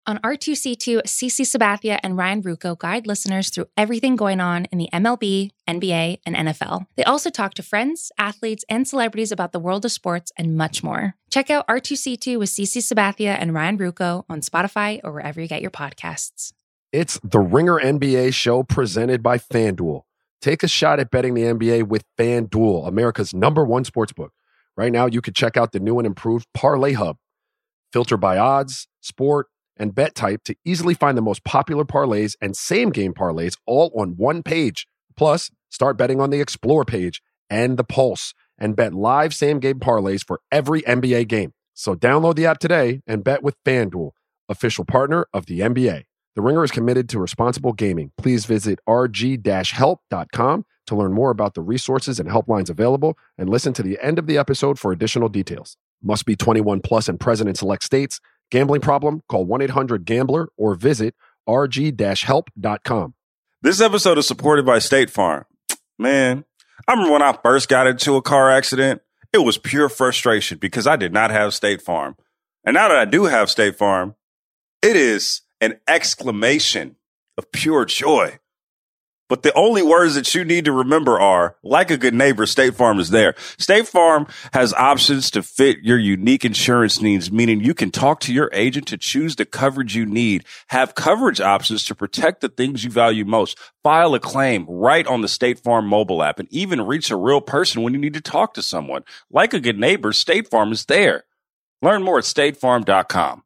On R2C2, Cece Sabathia and Ryan Rucco guide listeners through everything going on in the MLB, NBA, and NFL. They also talk to friends, athletes, and celebrities about the world of sports and much more. Check out R2C2 with Cece Sabathia and Ryan Rucco on Spotify or wherever you get your podcasts. It's the Ringer NBA show presented by FanDuel. Take a shot at betting the NBA with FanDuel, America's #1 sportsbook. Right now, you can check out the new and improved Parlay Hub. Filter by odds, sport, and bet type to easily find the most popular parlays and same-game parlays all on one page. Plus, start betting on the Explore page and the Pulse and bet live same-game parlays for every NBA game. So download the app today and bet with FanDuel, official partner of the NBA. The Ringer is committed to responsible gaming. Please visit rg-help.com to learn more about the resources and helplines available and listen to the end of the episode for additional details. Must be 21 plus and present in select states. Gambling problem? Call 1-800-GAMBLER or visit rg-help.com. This episode is supported by State Farm. Man, I remember when I first got into a car accident, it was pure frustration because I did not have State Farm. And now that I do have State Farm, it is an exclamation of pure joy. But the only words that you need to remember are, like a good neighbor, State Farm is there. State Farm has options to fit your unique insurance needs, meaning you can talk to your agent to choose the coverage you need, have coverage options to protect the things you value most, file a claim right on the State Farm mobile app, and even reach a real person when you need to talk to someone. Like a good neighbor, State Farm is there. Learn more at statefarm.com.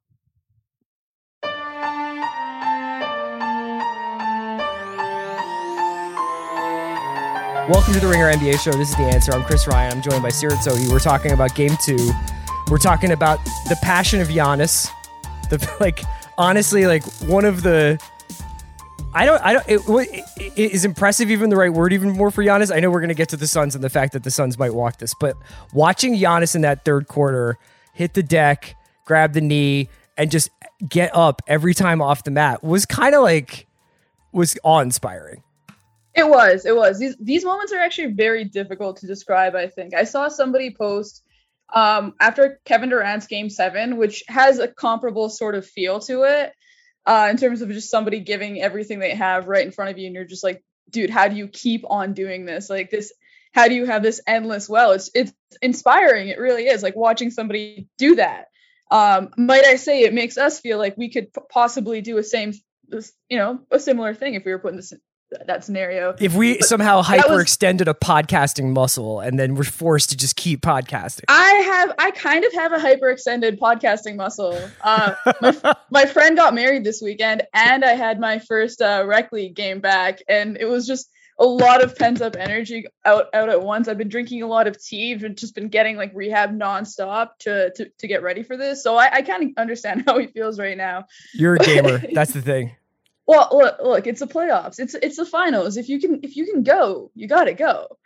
Welcome to the Ringer NBA show. This is The Answer. I'm Chris Ryan. I'm joined by Sirat Sohi. We're talking about Game 2. We're talking about the passion of Giannis. Honestly, one of the... Is impressive even the right word even more for Giannis? I know we're going to get to the Suns and the fact that the Suns might walk this, but watching Giannis in that third quarter hit the deck, grab the knee, and just get up every time off the mat was kind of was awe-inspiring. It was. These moments are actually very difficult to describe, I think. I saw somebody post after Kevin Durant's Game 7, which has a comparable sort of feel to it in terms of just somebody giving everything they have right in front of you. And you're just like, dude, how do you keep on doing this? Like this, how do you have this endless well? It's inspiring. It really is, like watching somebody do that. Might I say it makes us feel like we could possibly do a similar thing if we were put in that scenario. If we somehow hyperextended a podcasting muscle and then we're forced to just keep podcasting. I kind of have a hyperextended podcasting muscle. My friend got married this weekend and I had my first rec league game back, and it was just a lot of pent up energy out at once. I've been drinking a lot of tea, and just been getting like rehab nonstop to get ready for this. So I kind of understand how he feels right now. You're a gamer. That's the thing. Well, look, it's the playoffs. It's the finals. If you can go, you got to go.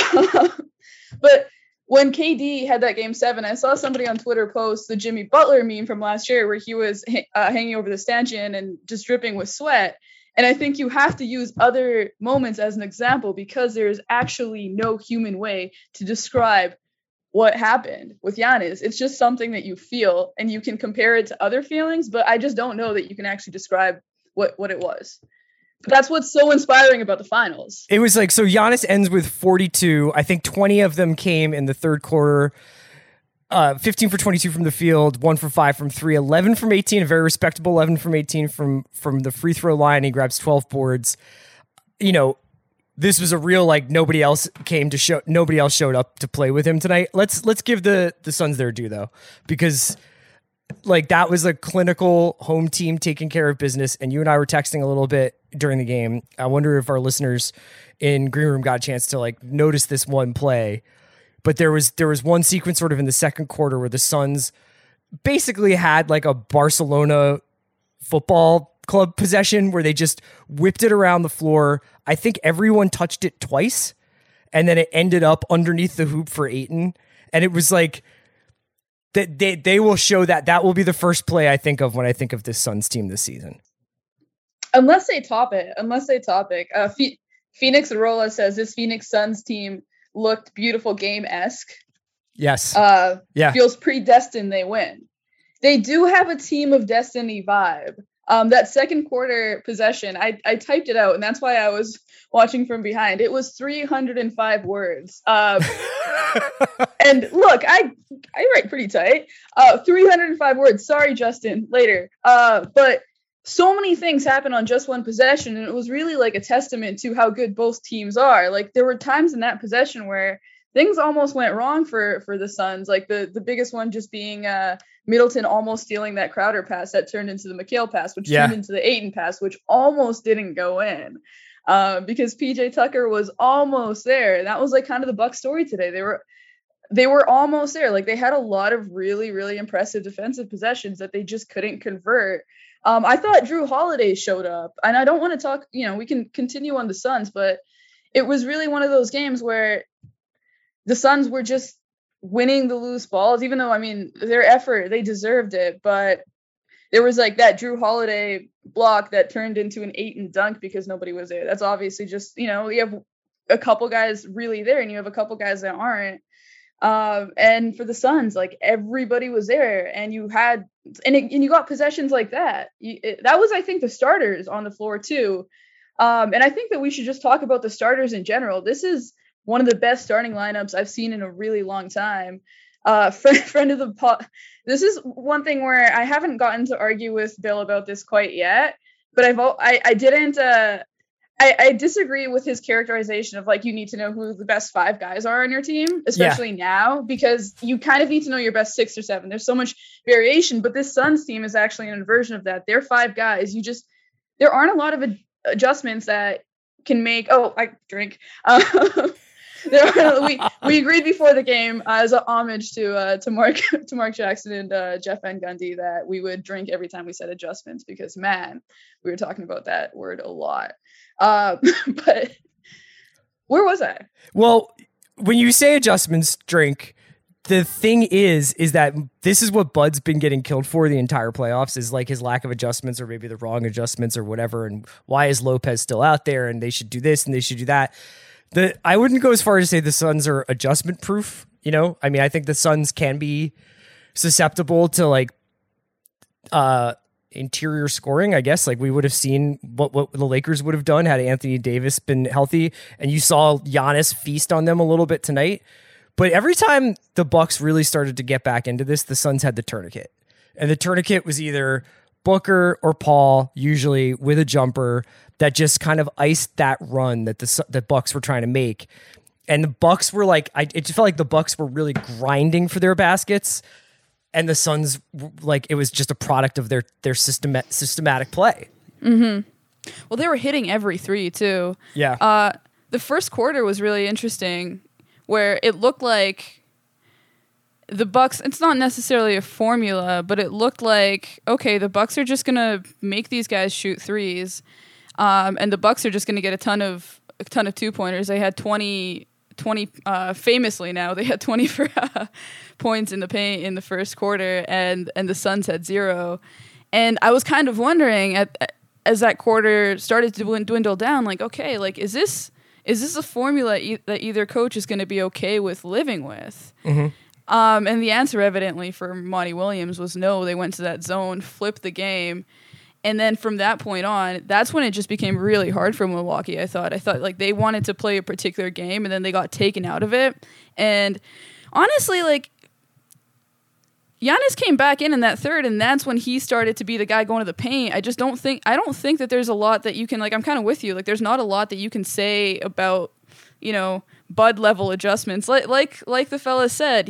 But when KD had that Game 7, I saw somebody on Twitter post the Jimmy Butler meme from last year where he was hanging over the stanchion and just dripping with sweat. And I think you have to use other moments as an example because there is actually no human way to describe what happened with Giannis. It's just something that you feel, and you can compare it to other feelings, but I just don't know that you can actually describe what it was. But that's what's so inspiring about the finals. It was so Giannis ends with 42. I think 20 of them came in the third quarter. 15 for 22 from the field, 1 for 5 from 3, 11 from 18, a very respectable 11 from 18 from the free throw line. He grabs 12 boards. This was a real nobody else showed up to play with him tonight. Let's give the Suns their due though, because that was a clinical home team taking care of business. And you and I were texting a little bit during the game. I wonder if our listeners in Green Room got a chance to notice this one play. But there was one sequence sort of in the second quarter where the Suns basically had a Barcelona football club possession where they just whipped it around the floor. I think everyone touched it twice, and then it ended up underneath the hoop for Ayton. And it was that they will show that will be the first play I think of when I think of this Suns team this season. Unless they top it. Phoenix Arola says this Phoenix Suns team looked beautiful game-esque. Yes. Feels predestined they win. they do have a Team of Destiny vibe. That second quarter possession, I typed it out, and that's why I was watching from behind. It was 305 words. And look, I write pretty tight. 305 words. Sorry, Justin, later. But so many things happen on just one possession, and it was really like a testament to how good both teams are. Like, there were times in that possession where things almost went wrong for the Suns. Like the biggest one just being Middleton almost stealing that Crowder pass that turned into the McHale pass, which turned into the Ayton pass, which almost didn't go in because PJ Tucker was almost there. And that was like kind of the Bucks story today. They were almost there. Like, they had a lot of really, really impressive defensive possessions that they just couldn't convert. I thought Drew Holiday showed up, and I don't want to talk, we can continue on the Suns, but it was really one of those games where the Suns were just winning the loose balls, even though, I mean, their effort, they deserved it. But there was like that Drew Holiday block that turned into an Ayton dunk because nobody was there. That's obviously just, you have a couple guys really there and you have a couple guys that aren't. And for the Suns, like, everybody was there, and you had, and you got possessions like that. That was, I think, the starters on the floor too. And I think that we should just talk about the starters in general. This is one of the best starting lineups I've seen in a really long time. Friend of the pod. This is one thing where I haven't gotten to argue with Bill about this quite yet, but I disagree with his characterization of, like, you need to know who the best 5 guys are on your team, especially now, because you kind of need to know your best 6 or 7. There's so much variation, but this Suns team is actually an inversion of that. They're 5 guys. There aren't a lot of adjustments that can make. Oh, I drink. We agreed before the game as a homage to Mark Jackson and Jeff Van Gundy that we would drink every time we said adjustments, because, man, we were talking about that word a lot. But where was I? Well, when you say adjustments, drink, the thing is that this is what Bud's been getting killed for the entire playoffs, is like his lack of adjustments, or maybe the wrong adjustments or whatever. And why is Lopez still out there, and they should do this and they should do that. I wouldn't go as far as to say the Suns are adjustment proof. I mean, I think the Suns can be susceptible to, like, interior scoring, I guess. Like, we would have seen what the Lakers would have done had Anthony Davis been healthy, and you saw Giannis feast on them a little bit tonight. But every time the Bucks really started to get back into this, the Suns had the tourniquet, and the tourniquet was either Booker or Paul, usually with a jumper, that just kind of iced that run that the Bucks were trying to make. And the Bucks were like, it just felt like the Bucks were really grinding for their baskets, and the Suns, like, it was just a product of their systematic play. Mm-hmm. Well, they were hitting every 3 too. Yeah. The first quarter was really interesting, where it looked like the Bucks, it's not necessarily a formula, but it looked like, okay, the Bucks are just going to make these guys shoot threes. And the Bucks are just going to get a ton of 2-pointers. They had 20 famously now, they had 20 for points in the paint in the first quarter, and the Suns had 0. And I was kind of wondering as that quarter started to dwindle down, like, okay, like, is this a formula that either coach is going to be okay with living with? Mm-hmm. And the answer evidently for Monty Williams was no. They went to that zone, flipped the game. And then from that point on, that's when it just became really hard for Milwaukee, I thought. Like, they wanted to play a particular game, and then they got taken out of it. And honestly, like, Giannis came back in that third, and that's when he started to be the guy going to the paint. I don't think that there's a lot that you can, like, I'm kind of with you. Like, there's not a lot that you can say about, Bud level adjustments. Like the fella said,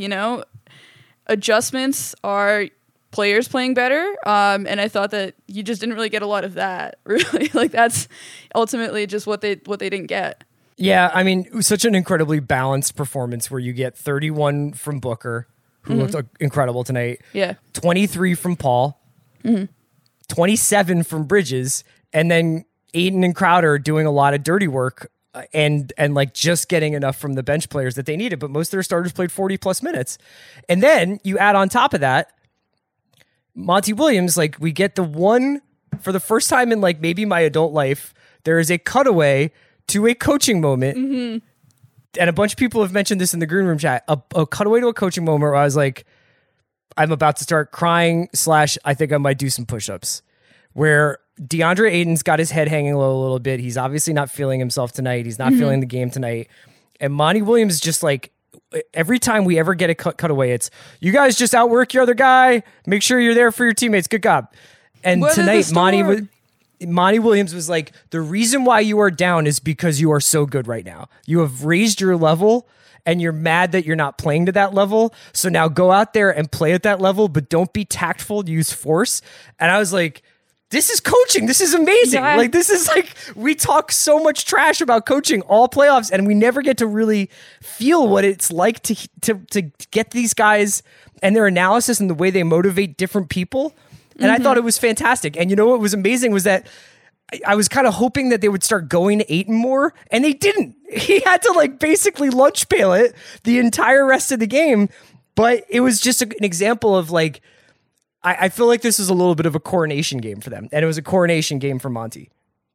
adjustments are players playing better, and I thought that you just didn't really get a lot of that, really. Like, that's ultimately just what they didn't get. Yeah, I mean, it was such an incredibly balanced performance where you get 31 from Booker, who looked incredible tonight. Yeah. 23 from Paul, 27 from Bridges, and then Ayton and Crowder doing a lot of dirty work and like just getting enough from the bench players that they needed. But most of their starters played 40 plus minutes. And then you add on top of that, Monty Williams, like, we get the one, for the first time in, like, maybe my adult life, there is a cutaway to a coaching moment. Mm-hmm. And a bunch of people have mentioned this in the green room chat, a cutaway to a coaching moment where I was like, I'm about to start crying / I think I might do some push-ups, where DeAndre Ayton's got his head hanging low a little bit. He's obviously not feeling himself tonight. He's not feeling the game tonight. And Monty Williams just like, every time we ever get a cutaway, it's, you guys just outwork your other guy. Make sure you're there for your teammates. Good job. And tonight, Monty Williams was like, the reason why you are down is because you are so good right now. You have raised your level and you're mad that you're not playing to that level. So now go out there and play at that level, but don't be tactful, use force. And I was like, this is coaching. This is amazing. Yeah. Like, this is like, we talk so much trash about coaching all playoffs and we never get to really feel what it's like to get these guys and their analysis and the way they motivate different people. And I thought it was fantastic. And you know what was amazing was that I was kind of hoping that they would start going to Ayton more, and they didn't. He had to like basically lunch pail it the entire rest of the game. But it was just an example of like, I feel like this was a little bit of a coronation game for them, and it was a coronation game for Monty.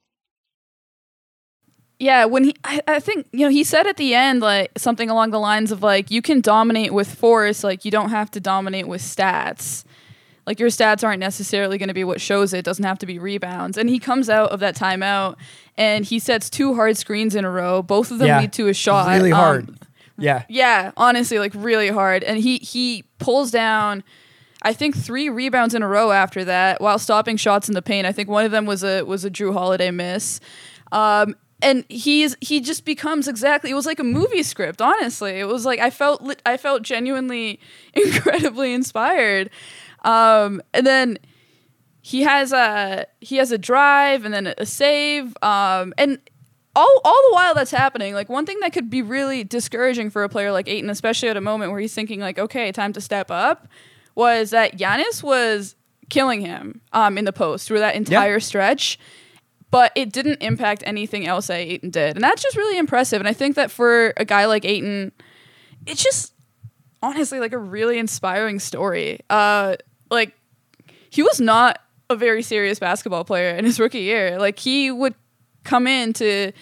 Yeah, when I think, you know, he said at the end, like, something along the lines of, like, you can dominate with force, like, you don't have to dominate with stats. Like, your stats aren't necessarily going to be what shows it. It doesn't have to be rebounds. And he comes out of that timeout, and he sets 2 hard screens in a row. Both of them lead to a shot. Really hard. Yeah, honestly, like, really hard. And he pulls down, I think, 3 rebounds in a row after that while stopping shots in the paint. I think one of them was a Drew Holiday miss. And he just becomes exactly, it was like a movie script, honestly. It was like, I felt genuinely incredibly inspired. And then he has a drive and then a save. And all the while that's happening, like, one thing that could be really discouraging for a player like Ayton, especially at a moment where he's thinking like, okay, time to step up, was that Giannis was killing him in the post through that entire stretch. But it didn't impact anything else that Ayton did. And that's just really impressive. And I think that for a guy like Ayton, it's just honestly like a really inspiring story. Like, he was not a very serious basketball player in his rookie year. Like, he would come into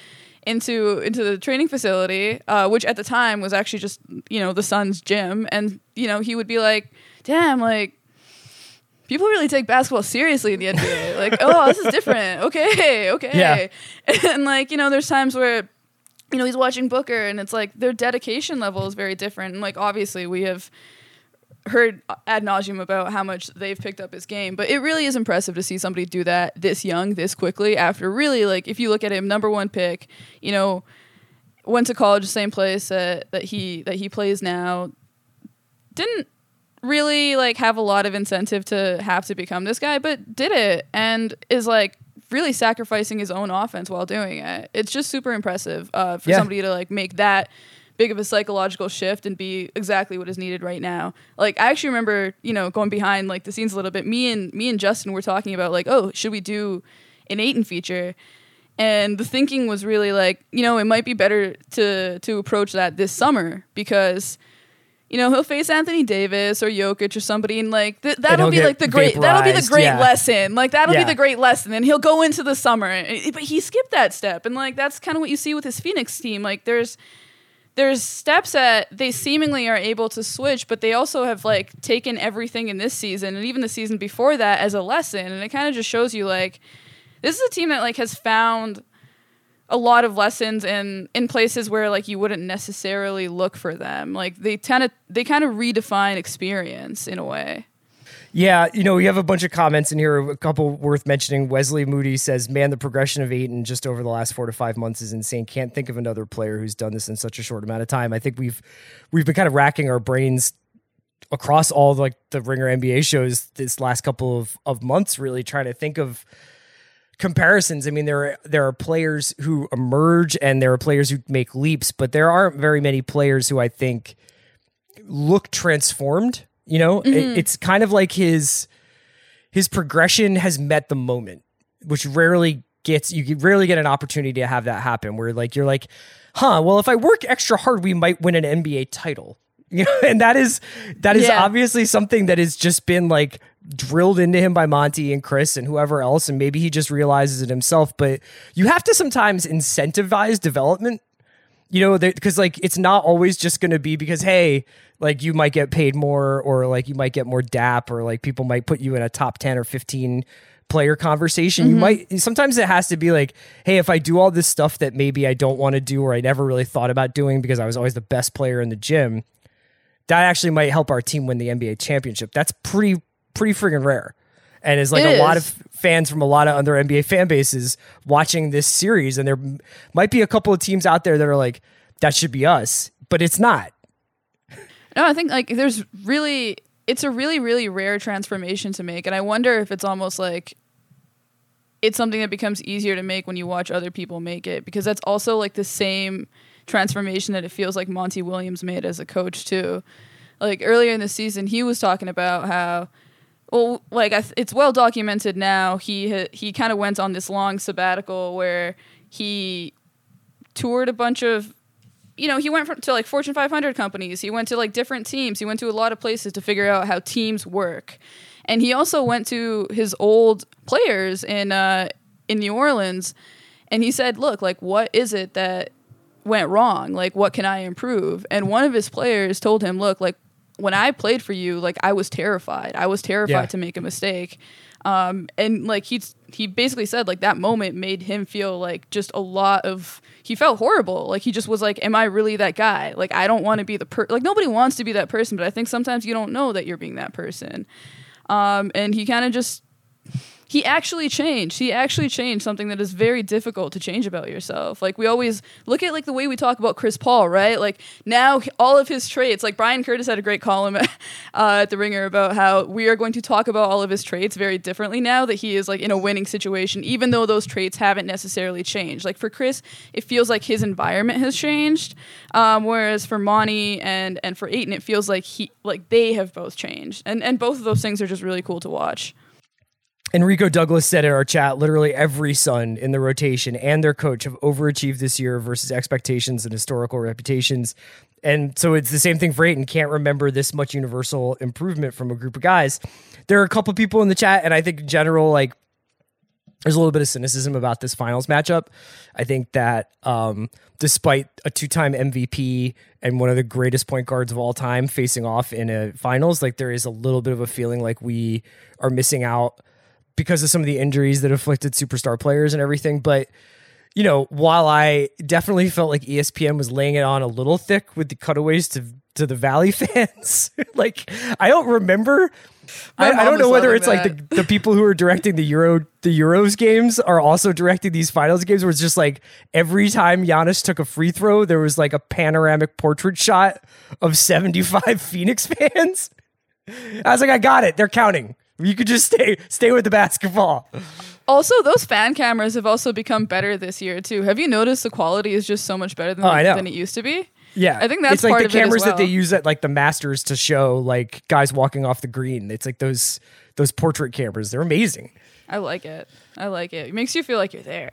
the training facility, which at the time was actually just, you know, the Suns' gym. And, you know, he would be like, damn, like, people really take basketball seriously in the NBA. Like, oh, this is different. Okay. Yeah. And, like, you know, there's times where, you know, he's watching Booker and it's like their dedication level is very different. And, like, obviously we have heard ad nauseum about how much they've picked up his game, but it really is impressive to see somebody do that this young, this quickly, after really, like, if you look at him, #1 pick, you know, went to college, the same place that he plays now, didn't really, like, have a lot of incentive to have to become this guy, but did it, and is, like, really sacrificing his own offense while doing it. It's just super impressive for somebody to, like, make that big of a psychological shift and be exactly what is needed right now. Like, I actually remember, you know, going behind, like, the scenes a little bit, me and Justin were talking about, like, oh, should we do an Ayton feature? And the thinking was really like, you know, it might be better to approach that this summer, because, you know, he'll face Anthony Davis or Jokic or somebody, and, like, that'll be like the great lesson. Like, that'll be the great lesson. And he'll go into the summer, but he skipped that step. And, like, that's kind of what you see with his Phoenix team. Like, there's steps that they seemingly are able to switch, but they also have, like, taken everything in this season and even the season before that as a lesson. And it kind of just shows you, like, this is a team that, like, has found a lot of lessons in places where, like, you wouldn't necessarily look for them. Like, they kind of redefine experience in a way. Yeah, you know, we have a bunch of comments in here, a couple worth mentioning. Wesley Moody says, man, the progression of Ayton just over the last 4 to 5 months is insane. Can't think of another player who's done this in such a short amount of time. I think we've been kind of racking our brains across all, like, the Ringer NBA shows this last couple of months, really trying to think of comparisons. I mean, there are players who emerge and there are players who make leaps, but there aren't very many players who I think look transformed. You know, it's kind of like his progression has met the moment, which you rarely get an opportunity to have that happen, where, like, you're like, well, if I work extra hard, we might win an NBA title. You know, and that is obviously something that has just been, like, drilled into him by Monty and Chris and whoever else, and maybe he just realizes it himself. But you have to sometimes incentivize development. You know, because like it's not always just going to be because, hey, like you might get paid more or like you might get more DAP or like people might put you in a top 10 or 15 player conversation. You might, sometimes it has to be like, hey, if I do all this stuff that maybe I don't want to do or I never really thought about doing because I was always the best player in the gym, that actually might help our team win the NBA championship. That's pretty friggin' rare. And is like a lot of fans from a lot of other NBA fan bases watching this series. And there might be a couple of teams out there that are like, that should be us, but it's not. No, I think like it's a really, really rare transformation to make. And I wonder if it's almost like it's something that becomes easier to make when you watch other people make it, because that's also like the same transformation that it feels like Monty Williams made as a coach too. Like earlier in the season, he was talking about how, well, like it's well documented now. He kind of went on this long sabbatical where he toured a bunch of, you know, he went to like Fortune 500 companies. He went to like different teams. He went to a lot of places to figure out how teams work. And he also went to his old players in New Orleans, and he said, look, like, what is it that went wrong? Like, what can I improve? And one of his players told him, look, like, when I played for you, like, I was terrified. I was terrified to make a mistake. And like he basically said like that moment made him feel like just he felt horrible. Like he just was like, am I really that guy? Like I don't want to be like nobody wants to be that person, but I think sometimes you don't know that you're being that person. And he kind of he actually changed. He actually changed something that is very difficult to change about yourself. Like we always look at like the way we talk about Chris Paul, right? Like now all of his traits, like Brian Curtis had a great column at The Ringer about how we are going to talk about all of his traits very differently now that he is like in a winning situation, even though those traits haven't necessarily changed. Like for Chris, it feels like his environment has changed. Whereas for Monty and for Ayton, it feels like they have both changed. And both of those things are just really cool to watch. Enrico Douglas said in our chat, literally every Sun in the rotation and their coach have overachieved this year versus expectations and historical reputations. And so it's the same thing for Ayton. Can't remember this much universal improvement from a group of guys. There are a couple people in the chat, and I think in general, like, there's a little bit of cynicism about this finals matchup. I think that despite a two-time MVP and one of the greatest point guards of all time facing off in a finals, like there is a little bit of a feeling like we are missing out because of some of the injuries that afflicted superstar players and everything. But, you know, while I definitely felt like ESPN was laying it on a little thick with the cutaways to the Valley fans, like, I don't remember. I don't know whether it's like the people who are directing the Euros games are also directing these finals games where it's just like every time Giannis took a free throw, there was like a panoramic portrait shot of 75 Phoenix fans. I was like, I got it. They're counting. You could just stay with the basketball. Also, those fan cameras have also become better this year too. Have you noticed the quality is just so much better than it used to be? Yeah, I think that's it's like part the of it as cameras well. that they use at like the Masters to show like guys walking off the green. It's like those portrait cameras. They're amazing. I like it. It makes you feel like you're there.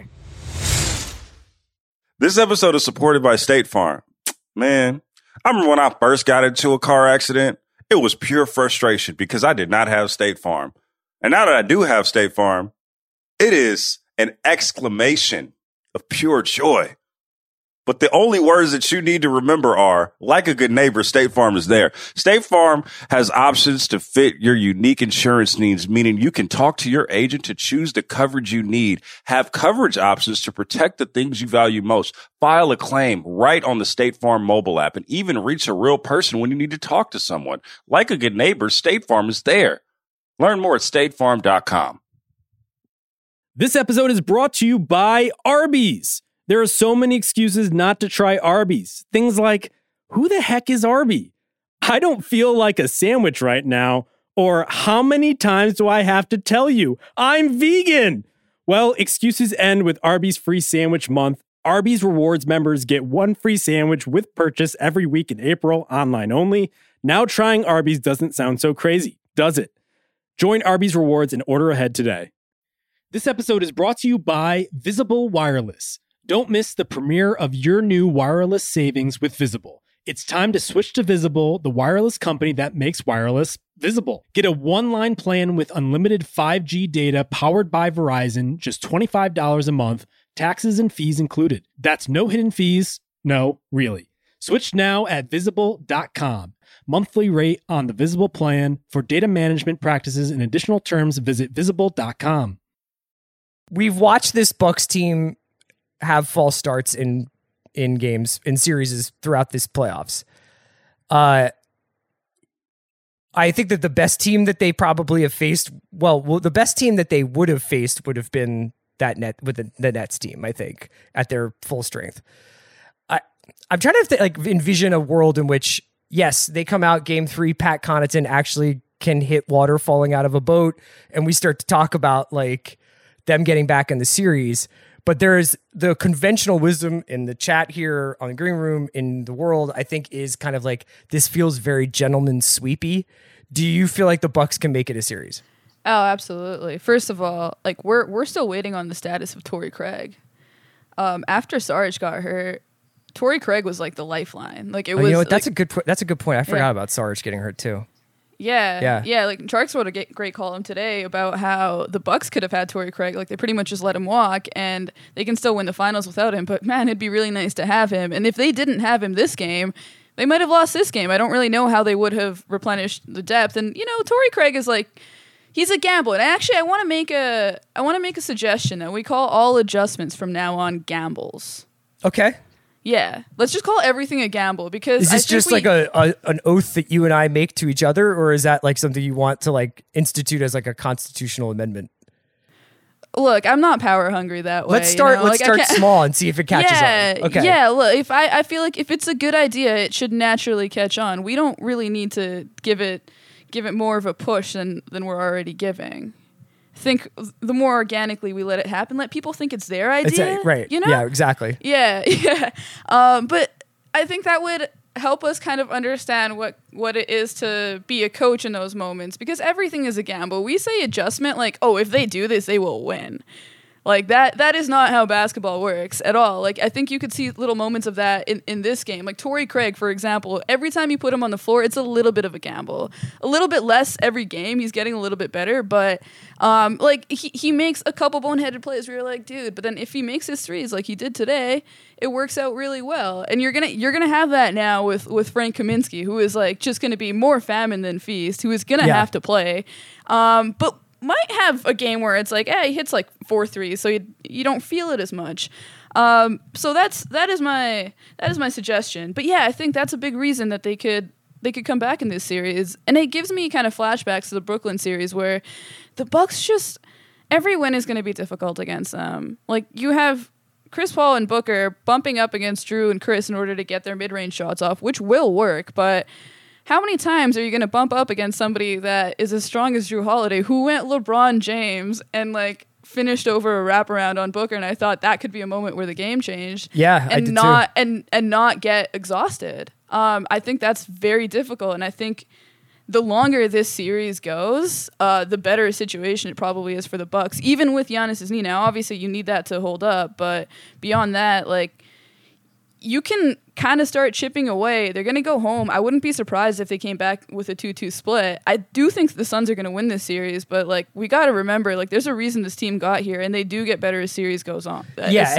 This episode is supported by State Farm. Man, I remember when I first got into a car accident, it was pure frustration because I did not have State Farm. And now that I do have State Farm, it is an exclamation of pure joy. But the only words that you need to remember are, like a good neighbor, State Farm is there. State Farm has options to fit your unique insurance needs, meaning you can talk to your agent to choose the coverage you need, have coverage options to protect the things you value most, file a claim right on the State Farm mobile app, and even reach a real person when you need to talk to someone. Like a good neighbor, State Farm is there. Learn more at statefarm.com. This episode is brought to you by Arby's. There are so many excuses not to try Arby's. Things like, who the heck is Arby? I don't feel like a sandwich right now. Or how many times do I have to tell you I'm vegan? Well, excuses end with Arby's free sandwich month. Arby's Rewards members get one free sandwich with purchase every week in April, online only. Now trying Arby's doesn't sound so crazy, does it? Join Arby's Rewards and order ahead today. This episode is brought to you by Visible Wireless. Don't miss the premiere of your new wireless savings with Visible. It's time to switch to Visible, the wireless company that makes wireless visible. Get a one-line plan with unlimited 5G data powered by Verizon, just $25 a month, taxes and fees included. That's no hidden fees, No, really. Switch now at Visible.com. Monthly rate on the Visible plan. For data management practices and additional terms, visit Visible.com. We've watched this Bucks team have false starts in games, in series throughout this playoffs. I think that the best team that they probably have faced, well, the best team that they would have faced would have been that the Nets team, I think, at their full strength. I'm trying to envision a world in which, yes, they come out game 3, Pat Connaughton actually can hit water falling out of a boat, and we start to talk about like them getting back in the series. But there's the conventional wisdom in the chat here on the Green Room, in the world, I think, is kind of like, this feels very gentleman sweepy. Do you feel like the Bucks can make it a series? Oh, absolutely. First of all, like we're still waiting on the status of Torrey Craig. After Sarge got hurt, Torrey Craig was like the lifeline. Like it was. You know what? That's a good point. I forgot about Sarge getting hurt too. Yeah. Like Sharks wrote a great column today about how the Bucks could have had Torrey Craig. Like they pretty much just let him walk, and they can still win the finals without him. But man, it'd be really nice to have him. And if they didn't have him this game, they might have lost this game. I don't really know how they would have replenished the depth. And Torrey Craig is like, he's a gamble. And actually, I want to make a suggestion that we call all adjustments from now on gambles. Okay. Yeah, let's just call everything a gamble, because is this just like an oath that you and I make to each other, or is that like something you want to like institute as like a constitutional amendment? Look, I'm not power hungry that way. Let's start small and see if it catches on. Okay. Yeah, look, if I feel like if it's a good idea, it should naturally catch on. We don't really need to give it more of a push than we're already giving. Think the more organically we let it happen, let people think it's their idea. Right. Yeah, exactly. Yeah. But I think that would help us kind of understand what it is to be a coach in those moments, because everything is a gamble. We say adjustment like, oh, if they do this, they will win. Like that is not how basketball works at all. Like I think you could see little moments of that in this game. Like Torrey Craig, for example, every time you put him on the floor, it's a little bit of a gamble. A little bit less every game. He's getting a little bit better, but like he makes a couple boneheaded plays where you're like, dude, but then if he makes his threes like he did today, it works out really well. And you're gonna have that now with Frank Kaminsky, who is like just gonna be more famine than feast, who is gonna have to play. But might have a game where it's like, he hits like 4 threes, so you don't feel it as much. So that is my suggestion. But yeah, I think that's a big reason that they could come back in this series, and it gives me kind of flashbacks to the Brooklyn series where the Bucks just, every win is going to be difficult against them. Like you have Chris Paul and Booker bumping up against Drew and Chris in order to get their mid-range shots off, which will work, but how many times are you going to bump up against somebody that is as strong as Drew Holiday, who went LeBron James and like finished over a wraparound on Booker? And I thought that could be a moment where the game changed. Yeah, I did too. And not get exhausted. I think that's very difficult. And I think the longer this series goes, the better situation it probably is for the Bucks, even with Giannis's knee. Now, obviously, you need that to hold up. But beyond that, like, you can kind of start chipping away. They're going to go home. I wouldn't be surprised if they came back with a 2-2 split. I do think the Suns are going to win this series, but like we got to remember, like there's a reason this team got here, and they do get better as series goes on.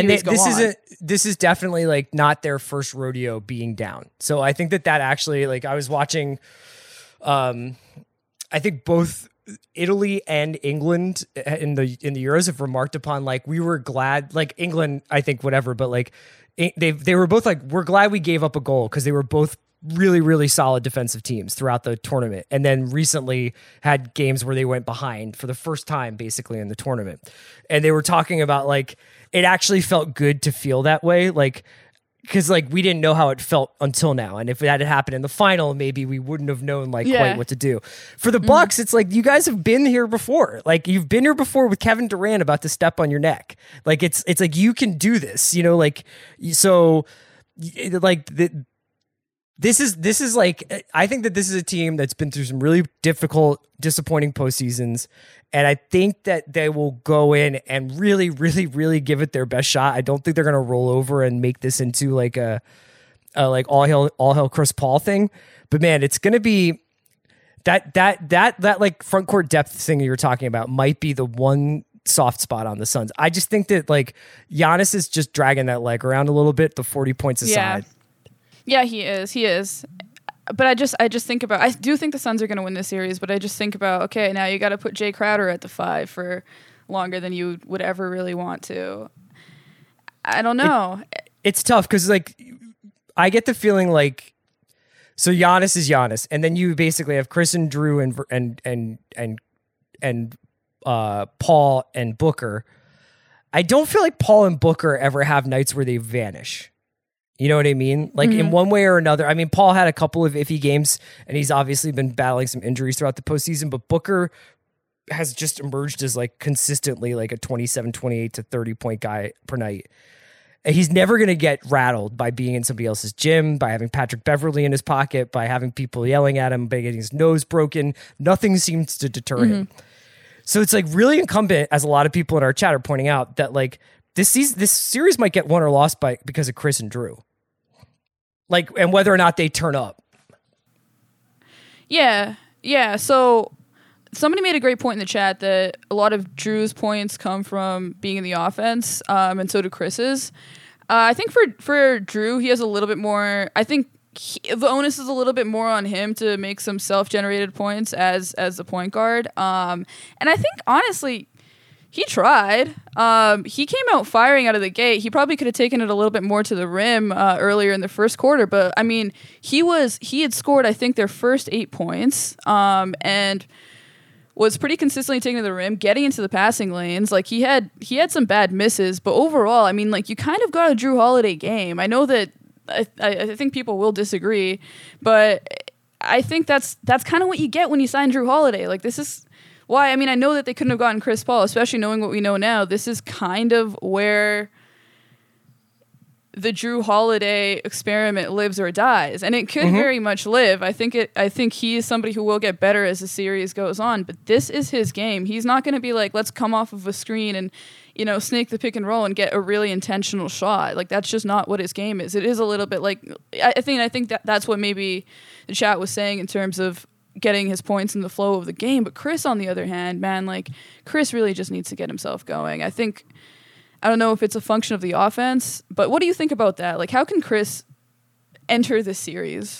This is definitely like not their first rodeo being down. So I think that actually, like I was watching, I think both Italy and England in the Euros have remarked upon, like, we were glad, like England, I think whatever, but like they were both like, we're glad we gave up a goal, because they were both really, really solid defensive teams throughout the tournament. And then recently had games where they went behind for the first time basically in the tournament. And they were talking about like, it actually felt good to feel that way. Like, because like we didn't know how it felt until now, and if that had happened in the final, maybe we wouldn't have known quite what to do. For the Bucks, it's like, you guys have been here before. Like you've been here before with Kevin Durant about to step on your neck. Like it's like you can do this, you know. Like so, like this is like, I think that this is a team that's been through some really difficult, disappointing postseasons. And I think that they will go in and really, really, really give it their best shot. I don't think they're going to roll over and make this into like a like all hell Chris Paul thing. But man, it's going to be that like front court depth thing you were talking about might be the one soft spot on the Suns. I just think that like Giannis is just dragging that leg around a little bit, the 40 points aside. Yeah, he is. But I just think about, I do think the Suns are going to win this series, but I just think about, okay, now you got to put Jay Crowder at the 5 for longer than you would ever really want to. I don't know. It's tough because like I get the feeling like, so Giannis is Giannis, and then you basically have Chris and Drew and Paul and Booker. I don't feel like Paul and Booker ever have nights where they vanish. You know what I mean? Like in one way or another. I mean, Paul had a couple of iffy games, and he's obviously been battling some injuries throughout the postseason, but Booker has just emerged as like consistently like a 27, 28 to 30 point guy per night. And he's never going to get rattled by being in somebody else's gym, by having Patrick Beverley in his pocket, by having people yelling at him, by getting his nose broken. Nothing seems to deter him. So it's like really incumbent, as a lot of people in our chat are pointing out, that like this series might get won or lost because of Chris and Drew. Like, and whether or not they turn up. Yeah. So somebody made a great point in the chat that a lot of Drew's points come from being in the offense, and so do Chris's. I think for Drew, he has a little bit more. I think the onus is a little bit more on him to make some self-generated points as the point guard. And I think honestly, he tried. He came out firing out of the gate. He probably could have taken it a little bit more to the rim earlier in the first quarter. But I mean, he had scored, I think, their first 8 points, and was pretty consistently taking to the rim, getting into the passing lanes. Like he had some bad misses, but overall, I mean, like you kind of got a Drew Holiday game. I know that I think people will disagree, but I think that's kind of what you get when you sign Drew Holiday. Like this is why, I mean, I know that they couldn't have gotten Chris Paul, especially knowing what we know now. This is kind of where the Drew Holiday experiment lives or dies, and it could very much live. I think he is somebody who will get better as the series goes on, but this is his game. He's not going to be like, let's come off of a screen and, you know, snake the pick and roll and get a really intentional shot. Like that's just not what his game is. It is a little bit like, I think that's what maybe the chat was saying in terms of getting his points in the flow of the game. But Chris, on the other hand, man, like Chris really just needs to get himself going. I don't know if it's a function of the offense, but what do you think about that? Like, how can Chris enter this series?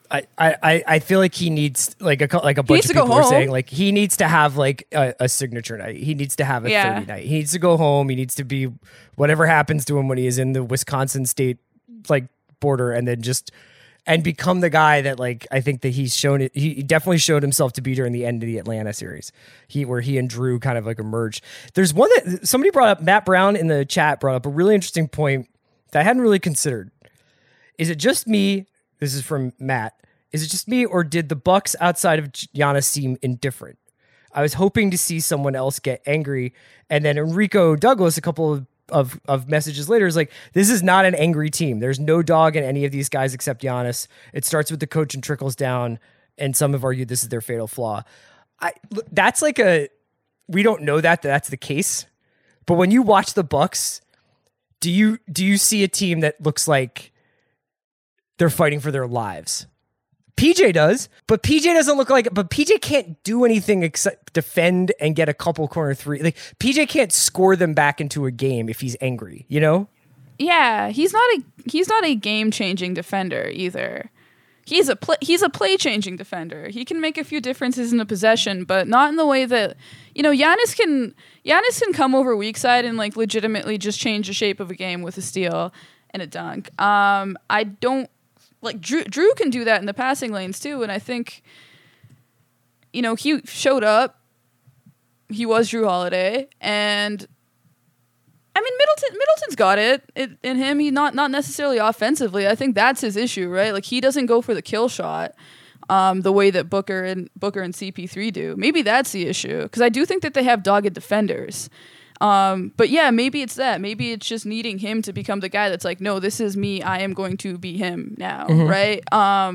I feel like he needs like a bunch of people are saying like he needs to have like a signature night. He needs to have a 30 night. He needs to go home. He needs to be whatever happens to him when he is in the Wisconsin state like border, and then and become the guy that like I think that he's shown it. He definitely showed himself to be during the end of the Atlanta series. Where he and Drew kind of like emerged. There's one that somebody brought up. Matt Brown in the chat brought up a really interesting point that I hadn't really considered. Is it just me? This is from Matt. Is it just me, or did the Bucks outside of Giannis seem indifferent? I was hoping to see someone else get angry, and then Enrico Douglas, a couple of messages later, is like, this is not an angry team. There's no dog in any of these guys except Giannis. It starts with the coach and trickles down, and some have argued this is their fatal flaw. That's like we don't know that's the case, but when you watch the Bucks, do you see a team that looks like they're fighting for their lives? PJ does, but PJ doesn't look like it. But PJ can't do anything except defend and get a couple corner three. Like PJ can't score them back into a game if he's angry, you know? Yeah, he's not a game-changing defender either. He's a play-changing defender. He can make a few differences in the possession, but not in the way that, you know, Giannis can come over weak side and like legitimately just change the shape of a game with a steal and a dunk. I don't like Drew can do that in the passing lanes too, and I think, you know, he showed up. He was Drew Holiday, and I mean Middleton's got it in him. He not necessarily offensively. I think that's his issue, right? Like he doesn't go for the kill shot the way that Booker and CP3 do. Maybe that's the issue, because I do think that they have dogged defenders. But yeah, maybe it's that. Maybe it's just needing him to become the guy that's like, no, this is me. I am going to be him now, right?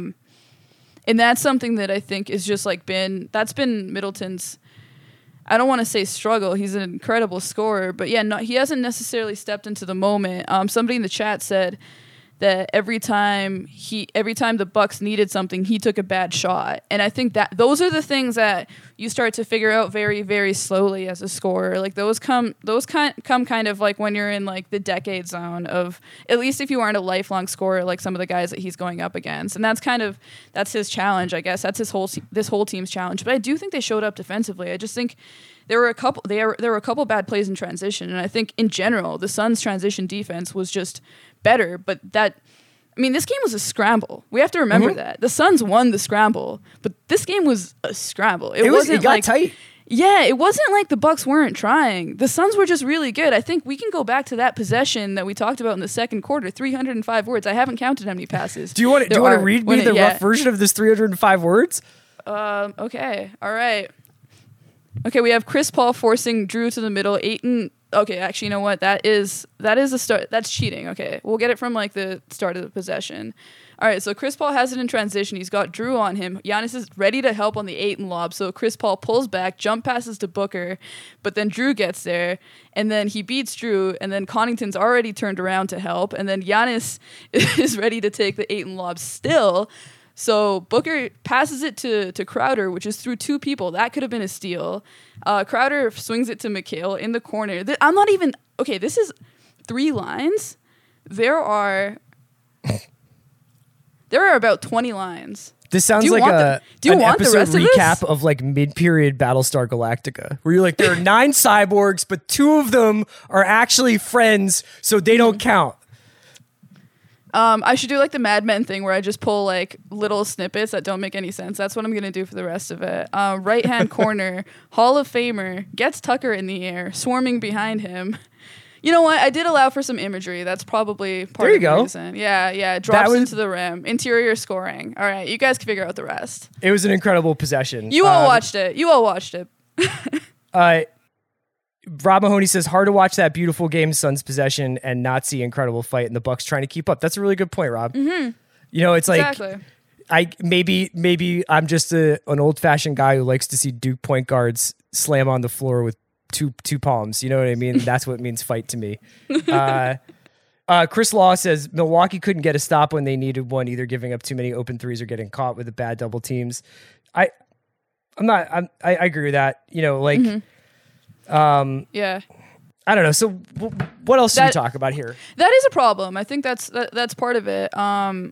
And that's something that I think is just like that's been Middleton's, I don't want to say struggle. He's an incredible scorer, but yeah, he hasn't necessarily stepped into the moment. Somebody in the chat said that every time the Bucks needed something, he took a bad shot. And I think that those are the things that you start to figure out very, very slowly as a scorer. Like those come kind of like when you're in like the decade zone of, at least if you aren't a lifelong scorer like some of the guys that he's going up against. And that's his challenge, I guess. That's this whole team's challenge. But I do think they showed up defensively. I just think there were a couple bad plays in transition, and I think in general the Suns' transition defense was just better. But this game was a scramble. We have to remember that the Suns won the scramble, but this game was a scramble. It got tight. Yeah, it wasn't like the Bucks weren't trying. The Suns were just really good. I think we can go back to that possession that we talked about in the second quarter. 305 words. I haven't counted how many passes. Do you want to read me the rough version of this 305 words? Okay. All right. Okay, we have Chris Paul forcing Drew to the middle. Ayton. Okay, actually, you know what? That is a start. That's cheating. Okay, we'll get it from like the start of the possession. All right, so Chris Paul has it in transition. He's got Drew on him. Giannis is ready to help on the Ayton lob. So Chris Paul pulls back, jump passes to Booker, but then Drew gets there, and then he beats Drew, and then Connaughton's already turned around to help, and then Giannis is ready to take the Ayton lob still. So Booker passes it to Crowder, which is through two people. That could have been a steal. Crowder swings it to McHale in the corner. This is 3 lines. There are about 20 lines. This sounds like an episode recap of like mid-period Battlestar Galactica, where you're like, there are 9 cyborgs, but 2 of them are actually friends, so they don't count. I should do like the Mad Men thing where I just pull like little snippets that don't make any sense. That's what I'm going to do for the rest of it. Right-hand corner, Hall of Famer, gets Tucker in the air, swarming behind him. You know what? I did allow for some imagery. That's probably part of the reason. Yeah. Drops into the rim. Interior scoring. All right. You guys can figure out the rest. It was an incredible possession. You all watched it. Rob Mahoney says, hard to watch that beautiful game, Suns possession, and not see incredible fight and the Bucks trying to keep up. That's a really good point, Rob. Mm-hmm. You know, it's exactly. like maybe I'm just an old-fashioned guy who likes to see Duke point guards slam on the floor with two palms. You know what I mean? That's what it means fight to me. Chris Law says Milwaukee couldn't get a stop when they needed one, either giving up too many open threes or getting caught with the bad double teams. I agree with that. You know, like. Mm-hmm. Yeah. I don't know. So what else should we talk about here? That is a problem. I think that's part of it. And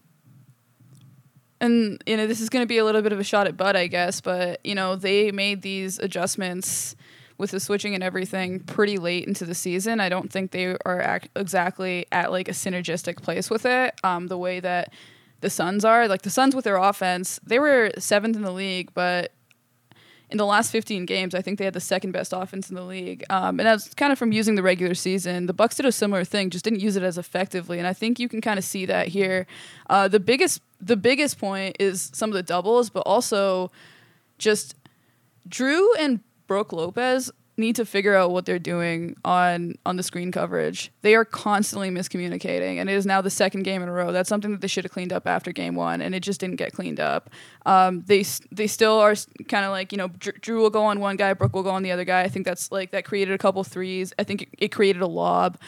you know, this is going to be a little bit of a shot at Bud, I guess, but you know, they made these adjustments with the switching and everything pretty late into the season. I don't think they are exactly at like a synergistic place with it. The way that the Suns are, like the Suns with their offense, they were 7th in the league, but in the last 15 games, I think they had the 2nd best offense in the league. And that's kind of from using the regular season. The Bucks did a similar thing, just didn't use it as effectively. And I think you can kind of see that here. The biggest point is some of the doubles, but also just Drew and Brook Lopez need to figure out what they're doing on the screen coverage. They are constantly miscommunicating, and it is now the 2nd game in a row. That's something that they should have cleaned up after game 1, and it just didn't get cleaned up. They still are kind of like, you know, Drew will go on one guy, Brook will go on the other guy. I think that's like that created a couple threes. I think it created a lob.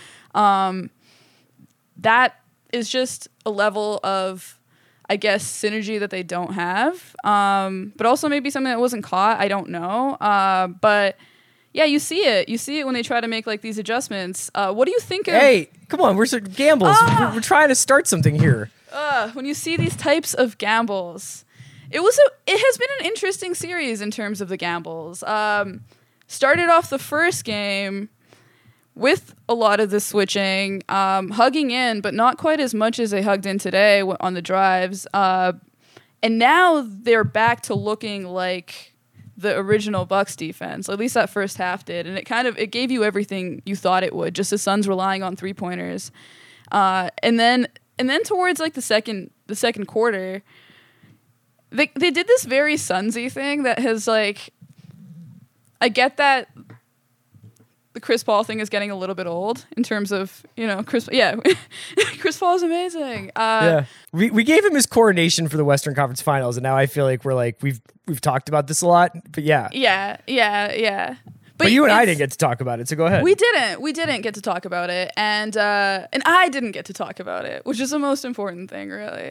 That is just a level of, I guess, synergy that they don't have. But also maybe something that wasn't caught. I don't know. But yeah, you see it. You see it when they try to make like these adjustments. What do you think of? Hey, come on, we're gambles. We're trying to start something here. When you see these types of gambles, it has been an interesting series in terms of the gambles. Started off the first game with a lot of the switching, hugging in, but not quite as much as they hugged in today on the drives. And now they're back to looking like the original Bucks defense. At least that first half did, and it gave you everything you thought it would. Just the Suns relying on 3-pointers, and then towards like the second quarter, they did this very Sunsy thing that has like, I get that the Chris Paul thing is getting a little bit old in terms of, you know, Chris Paul is amazing. We gave him his coronation for the Western Conference Finals, and now I feel like we've talked about this a lot. But yeah. But you and I it's- didn't get to talk about it, so go ahead. We didn't get to talk about it, and I didn't get to talk about it, which is the most important thing, really.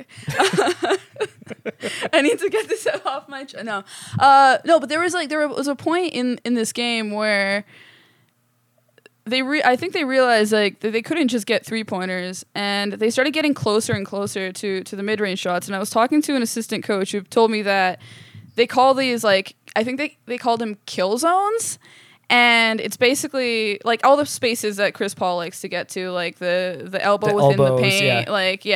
I need to get this off my chest. No, but there was a point in this game where I think they realized like that they couldn't just get 3-pointers, and they started getting closer and closer to the mid-range shots. And I was talking to an assistant coach who told me that they call these like, I think they called them kill zones. And it's basically like all the spaces that Chris Paul likes to get to, like the elbow within the paint,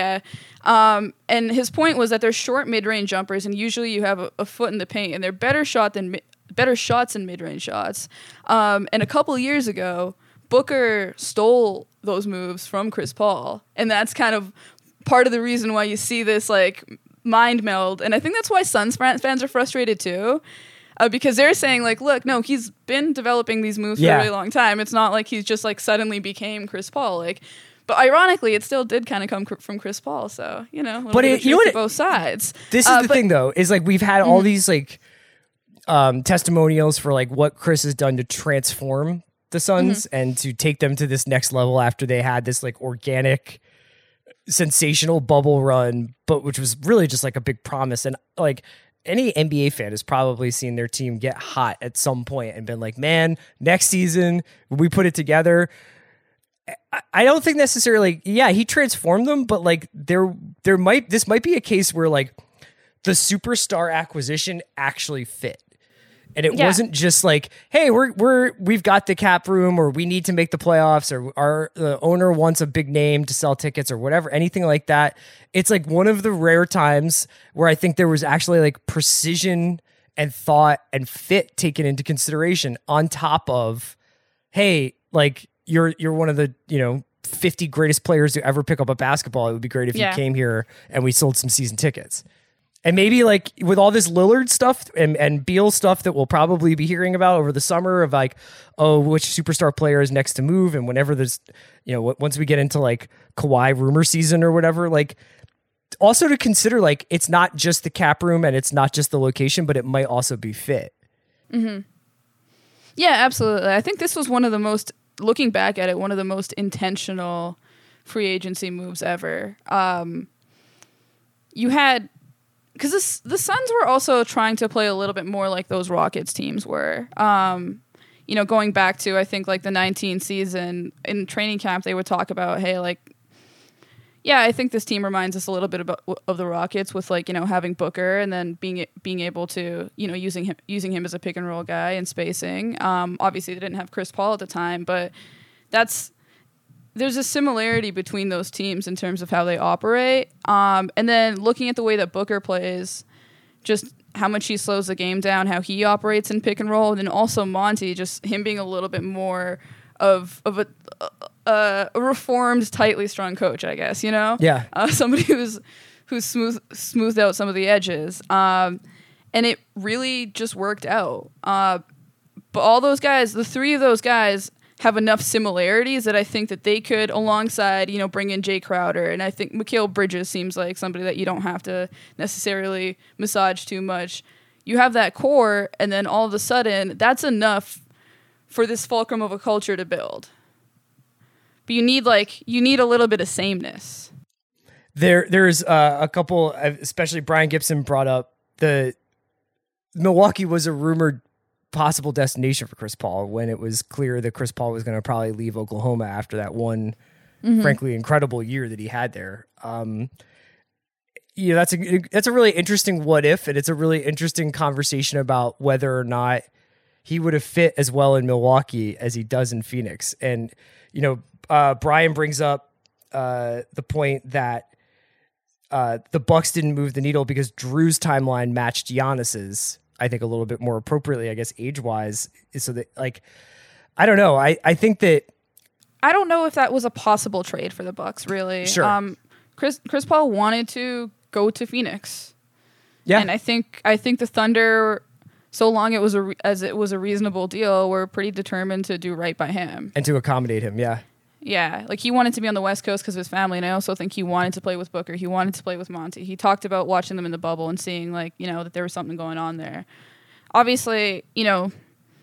and his point was that they're short mid-range jumpers, and usually you have a foot in the paint, and they're better shots than mid-range shots. And a couple years ago, Booker stole those moves from Chris Paul, and that's kind of part of the reason why you see this like mind meld. And I think that's why Suns fans are frustrated too. Because they're saying like, look, no, he's been developing these moves for a really long time. It's not like he's just like suddenly became Chris Paul. Like, but ironically, it still did kind of come from Chris Paul. So but both sides. This is the thing, though, is like we've had all these like testimonials for like what Chris has done to transform the Suns and to take them to this next level after they had this like organic, sensational bubble run, but which was really just like a big promise. And like, any NBA fan has probably seen their team get hot at some point and been like, man, next season, when we put it together. I don't think necessarily, he transformed them, but like this might be a case where like the superstar acquisition actually fit. And it wasn't just like, hey, we've got the cap room, or we need to make the playoffs, or the owner wants a big name to sell tickets, or whatever, anything like that. It's like one of the rare times where I think there was actually like precision and thought and fit taken into consideration on top of, hey, like you're one of the 50 greatest players to ever pick up a basketball. It would be great if you came here and we sold some season tickets. And maybe like with all this Lillard stuff and Beal stuff that we'll probably be hearing about over the summer of like, oh, which superstar player is next to move, and whenever there's, once we get into like Kawhi rumor season or whatever, like also to consider like it's not just the cap room and it's not just the location, but it might also be fit. Mm-hmm. Yeah, absolutely. I think this was looking back at it, one of the most intentional free agency moves ever. You had. Because the Suns were also trying to play a little bit more like those Rockets teams were. Going back to, I think, like the 19 season, in training camp, they would talk about, hey, like, I think this team reminds us a little bit of the Rockets with, like, having Booker and then being able to, using him as a pick and roll guy and spacing. Obviously, they didn't have Chris Paul at the time, but there's a similarity between those teams in terms of how they operate. And then looking at the way that Booker plays, just how much he slows the game down, how he operates in pick and roll, and then also Monty, just him being a little bit more of a reformed, tightly strung coach, I guess, Yeah. Somebody who's smoothed out some of the edges. And it really just worked out. But all those guys, the three of those guys, have enough similarities that I think that they could, alongside, bring in Jay Crowder. And I think Mikal Bridges seems like somebody that you don't have to necessarily massage too much. You have that core, and then all of a sudden, that's enough for this fulcrum of a culture to build. But you need a little bit of sameness. There's a couple, especially Brian Gibson brought up the Milwaukee was a rumored possible destination for Chris Paul when it was clear that Chris Paul was going to probably leave Oklahoma after that one, frankly, incredible year that he had there. That's a really interesting what if, and it's a really interesting conversation about whether or not he would have fit as well in Milwaukee as he does in Phoenix. And, Brian brings up the point that the Bucks didn't move the needle because Drew's timeline matched Giannis's, I think, a little bit more appropriately, I guess, age-wise. So that, like, I don't know. I think that... I don't know if that was a possible trade for the Bucks, really. Sure. Chris Paul wanted to go to Phoenix. Yeah. And I think the Thunder, so long as it was a reasonable deal, were pretty determined to do right by him. And to accommodate him, yeah. Yeah, like he wanted to be on the West Coast because of his family, and I also think he wanted to play with Booker. He wanted to play with Monty. He talked about watching them in the bubble and seeing, like, that there was something going on there. Obviously,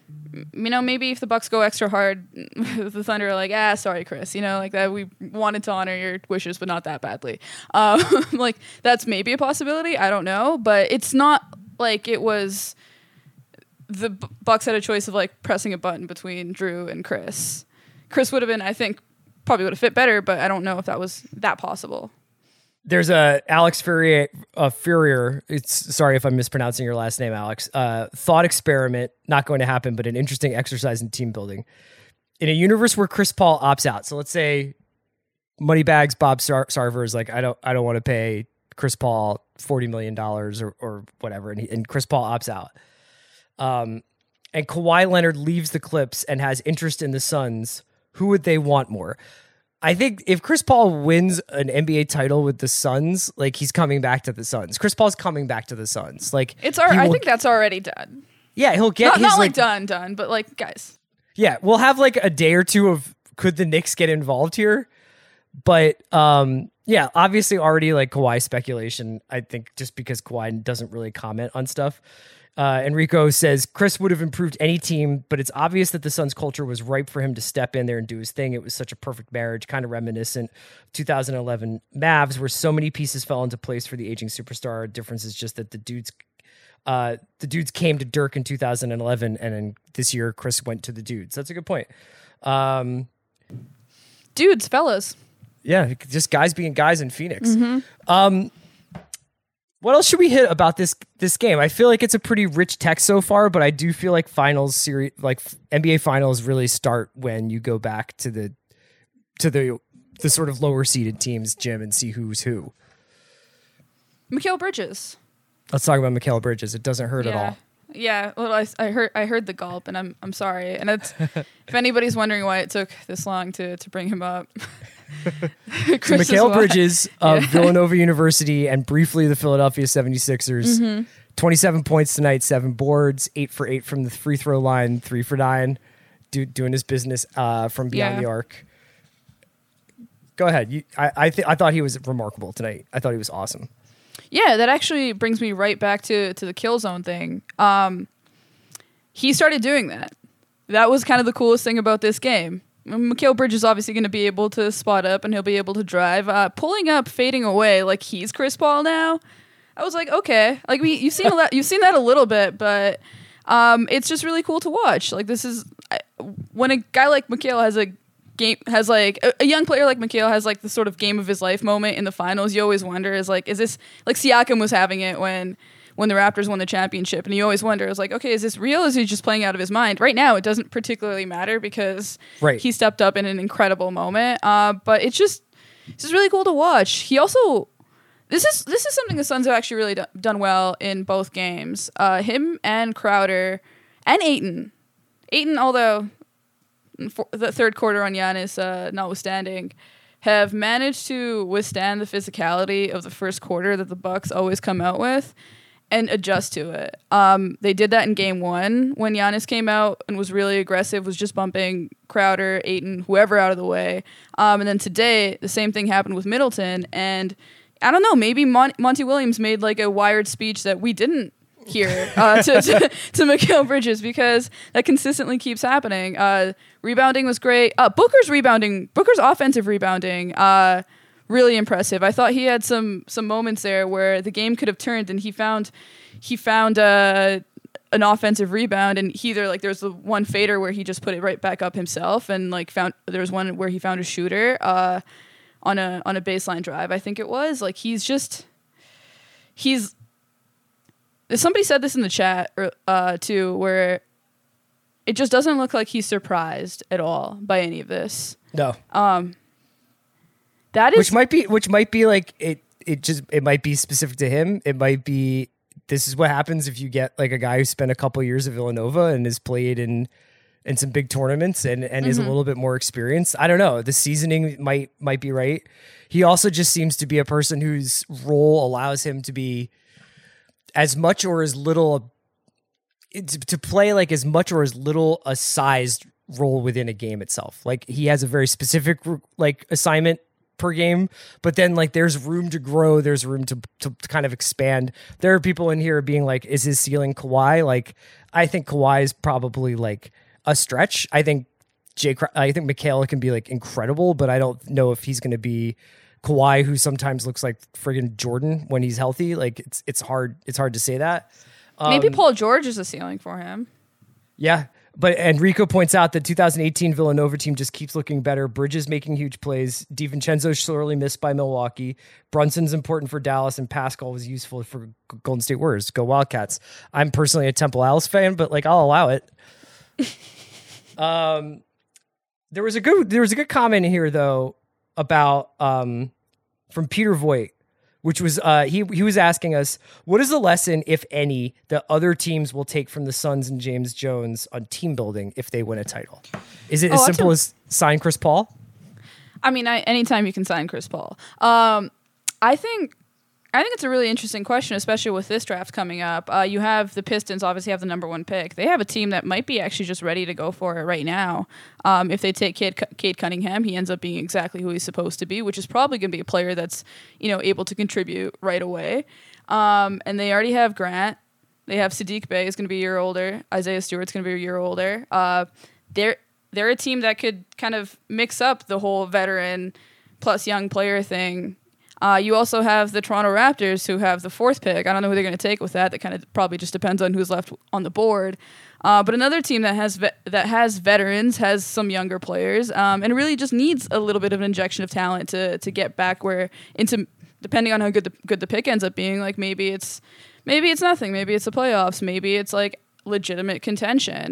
maybe if the Bucks go extra hard, the Thunder are like, sorry, Chris, like that. We wanted to honor your wishes, but not that badly. Like that's maybe a possibility. I don't know, but it's not like it was. The Bucks had a choice of like pressing a button between Drew and Chris. Chris would have been, I think, probably would have fit better, but I don't know if that was that possible. There's a Alex Furrier. Sorry if I'm mispronouncing your last name, Alex. Thought experiment, not going to happen, but an interesting exercise in team building. In a universe where Chris Paul opts out, so let's say Moneybags Bob Sarver is like, I don't want to pay Chris Paul $40 million or whatever, and Chris Paul opts out. And Kawhi Leonard leaves the Clips and has interest in the Suns. Who would they want more? I think if Chris Paul wins an NBA title with the Suns, like he's coming back to the Suns. Chris Paul's coming back to the Suns. Like I think that's already done. Yeah, he'll get not like done, but like guys. Yeah, we'll have like a day or two of could the Knicks get involved here? But yeah, obviously already like Kawhi speculation. I think just because Kawhi doesn't really comment on stuff. Enrico says Chris would have improved any team, but it's obvious that the Suns culture was ripe for him to step in there and do his thing. It was such a perfect marriage, kind of reminiscent of 2011 Mavs, where so many pieces fell into place for the aging superstar. Difference is just that the dudes came to Dirk in 2011, and then this year Chris went to the dudes. That's a good point. Dudes, fellas. Yeah, just guys being guys in Phoenix. Mm-hmm. What else should we hit about this game? I feel like it's a pretty rich text so far, but I do feel like finals series, like NBA finals, really start when you go back to the sort of lower seeded teams, Jim, and see who's who. Mikal Bridges. Let's talk about Mikal Bridges. It doesn't hurt at all. Yeah, well, I heard the gulp, and I'm sorry. And it's if anybody's wondering why it took this long to bring him up. Mikal Bridges of Villanova University and briefly the Philadelphia 76ers. Mm-hmm. 27 points tonight, 7 boards, 8 for 8 from the free throw line, 3 for 9. Doing his business from beyond the arc. Go ahead. I thought he was remarkable tonight. I thought he was awesome. Yeah, that actually brings me right back to the kill zone thing. He started doing that. That was kind of the coolest thing about this game. Mikal Bridges is obviously going to be able to spot up and he'll be able to drive. Pulling up, fading away like he's Chris Paul now. I was like, okay, like you've seen that a little bit, but it's just really cool to watch. Like this is when a guy like Mikal has a young player like Mikal has like the sort of game of his life moment in the finals. You always wonder is this like Siakam was having it when the Raptors won the championship, and you always wonder, it's like, okay, is this real? Is he just playing out of his mind? Right now, it doesn't particularly matter because he stepped up in an incredible moment. But it's just really cool to watch. He also, this is something the Suns have actually really done well in both games. Him and Crowder and Ayton, although the third quarter on Giannis notwithstanding, have managed to withstand the physicality of the first quarter that the Bucks always come out with and adjust to it. They did that in game 1 when Giannis came out and was really aggressive, was just bumping Crowder, Ayton, whoever out of the way. And then today, the same thing happened with Middleton. And I don't know, maybe Monty Williams made like a wired speech that we didn't hear to Mikal Bridges because that consistently keeps happening. Rebounding was great. Booker's offensive rebounding, really impressive. I thought he had some moments there where the game could have turned, and he found an offensive rebound, and there's the one fader where he just put it right back up himself, and there was one where he found a shooter on a baseline drive. I think it was like somebody said this in the chat too, where it just doesn't look like he's surprised at all by any of this. No. That is which might be like it might be specific to him. It might be this is what happens if you get like a guy who spent a couple years at Villanova and has played in some big tournaments and is a little bit more experienced. I don't know. The seasoning might be right. He also just seems to be a person whose role allows him to be as much or as little to play like as much or as little a sized role within a game itself. Like he has a very specific like assignment per game, but then like there's room to grow, there's room to kind of expand. There are people in here being like, is his ceiling Kawhi? Like, I think Kawhi is probably like a stretch. I think Mikal can be like incredible, but I don't know if he's going to be Kawhi, who sometimes looks like friggin' Jordan when he's healthy. Like it's hard to say that. Maybe Paul George is a ceiling for him. Yeah. But Enrico points out that 2018 Villanova team just keeps looking better. Bridges making huge plays. DiVincenzo sorely missed by Milwaukee. Brunson's important for Dallas, and Pascal was useful for Golden State Warriors. Go Wildcats. I'm personally a Temple Owls fan, but like I'll allow it. There was a good comment here though about from Peter Voigt, which was he was asking us, what is the lesson, if any, that other teams will take from the Suns and James Jones on team building if they win a title? Is it as simple as sign Chris Paul? I mean, anytime you can sign Chris Paul. I think it's a really interesting question, especially with this draft coming up. You have the Pistons obviously have the number 1 pick. They have a team that might be actually just ready to go for it right now. If they take Cade Cunningham, he ends up being exactly who he's supposed to be, which is probably going to be a player that's, able to contribute right away. And they already have Grant. They have Sadiq Bey is going to be a year older. Isaiah Stewart's going to be a year older. They're a team that could kind of mix up the whole veteran plus young player thing. You also have the Toronto Raptors, who have the 4th pick. I don't know who they're going to take with that. That kind of probably just depends on who's left on the board. But another team that has veterans, has some younger players, and really just needs a little bit of an injection of talent to get back depending on how good the pick ends up being. Like maybe it's nothing. Maybe it's the playoffs. Maybe it's like legitimate contention.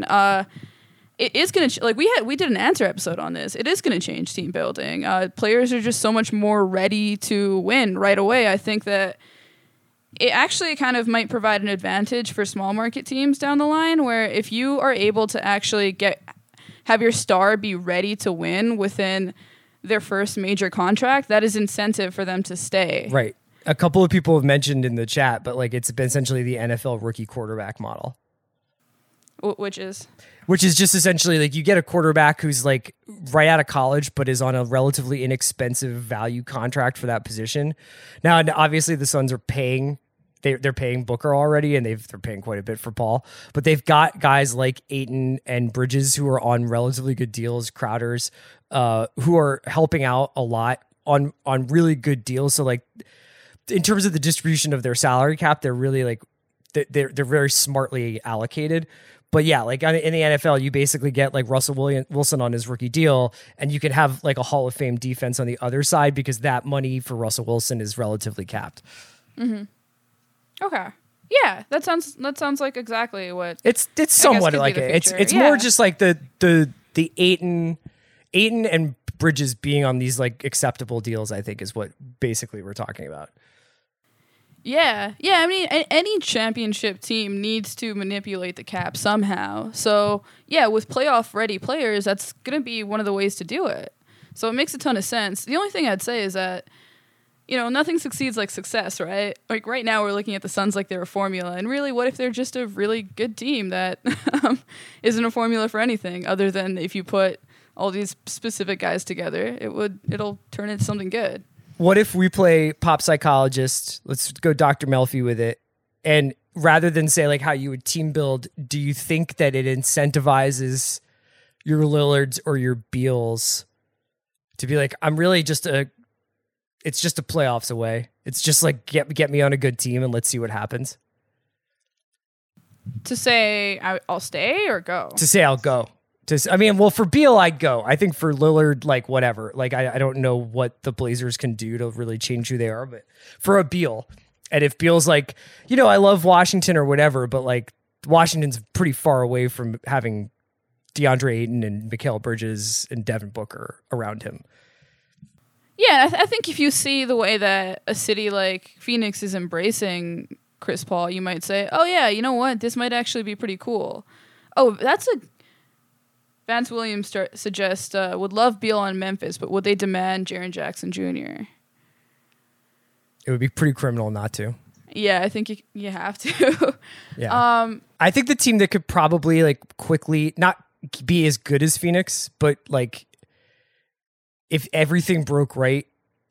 It is going to we did an answer episode on this. It is going to change team building. Players are just so much more ready to win right away. I think that it actually kind of might provide an advantage for small market teams down the line, where if you are able to actually have your star be ready to win within their first major contract, that is incentive for them to stay. Right. A couple of people have mentioned in the chat, but like it's been essentially the NFL rookie quarterback model. Which is just essentially like you get a quarterback who's like right out of college, but is on a relatively inexpensive value contract for that position. Now, obviously the Suns are paying, they're paying Booker already, and they're paying quite a bit for Paul, but they've got guys like Ayton and Bridges who are on relatively good deals, Crowders, who are helping out a lot on really good deals. So like in terms of the distribution of their salary cap, they're really like, they're very smartly allocated. But yeah, like in the NFL, you basically get like Russell Wilson on his rookie deal, and you can have like a Hall of Fame defense on the other side because that money for Russell Wilson is relatively capped. Mm-hmm. Okay. Yeah, that sounds like exactly what it's somewhat like it. It's more just like the Ayton and Bridges being on these like acceptable deals, I think, is what basically we're talking about. Yeah. I mean, any championship team needs to manipulate the cap somehow. So, yeah, with playoff-ready players, that's going to be one of the ways to do it. So it makes a ton of sense. The only thing I'd say is that, nothing succeeds like success, right? Like right now we're looking at the Suns like they're a formula. And really, what if they're just a really good team that isn't a formula for anything other than if you put all these specific guys together, it'll turn into something good. What if we play pop psychologist? Let's go Dr. Melfi with it. And rather than say like how you would team build, do you think that it incentivizes your Lillards or your Beals to be like, I'm really it's just a playoffs away. It's just like, get me on a good team and let's see what happens. To say I'll stay or go? To say I'll go. For Beal, I'd go. I think for Lillard, like, whatever. Like, I don't know what the Blazers can do to really change who they are, but for a Beal, and if Beal's like, I love Washington or whatever, but, like, Washington's pretty far away from having DeAndre Ayton and Mikal Bridges and Devin Booker around him. Yeah, I think if you see the way that a city like Phoenix is embracing Chris Paul, you might say, oh, yeah, you know what? This might actually be pretty cool. Oh, that's a... Vance Williams suggests would love Beal on Memphis, but would they demand Jaren Jackson Jr.? It would be pretty criminal not to. Yeah, I think you have to. Yeah. I think the team that could probably like quickly not be as good as Phoenix, but like if everything broke right